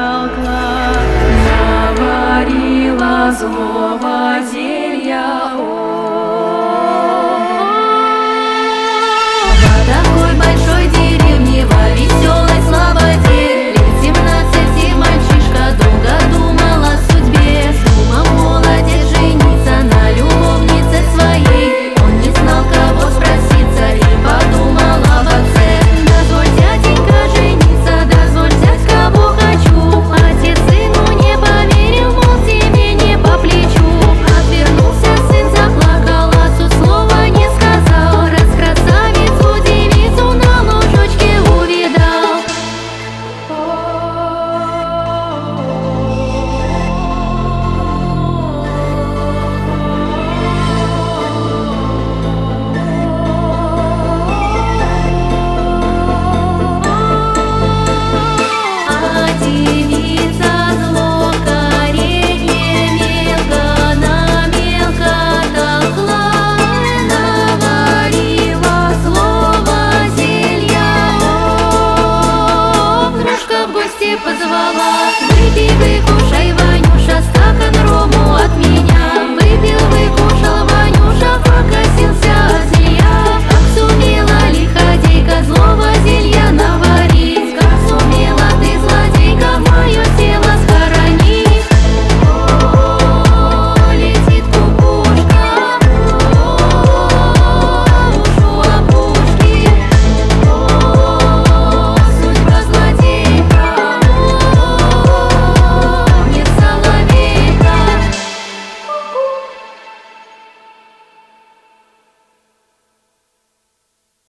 толкла, наварила злого зелья. В такой большой деревне, во веселой слободе, лет 17 мальчишка долго думал о судьбе. Думал молодец жениться на любовнице своей. Он не знал, кого спроситься, и подумал об отце. Дозволь, дяденька, жениться, дозволь взять, кого хочу. Отец сыну не поверил, мол, тебе не по плечу. Отвернулся сын, заплакал, отцу слова не сказал. Раз красавицу девицу на ложечке увидал. А девица зло коренье мелко толкла, наварила злого зелья. Дружка в гости позвала: выпей, выкушай, Ванюша, стакан рому от меня.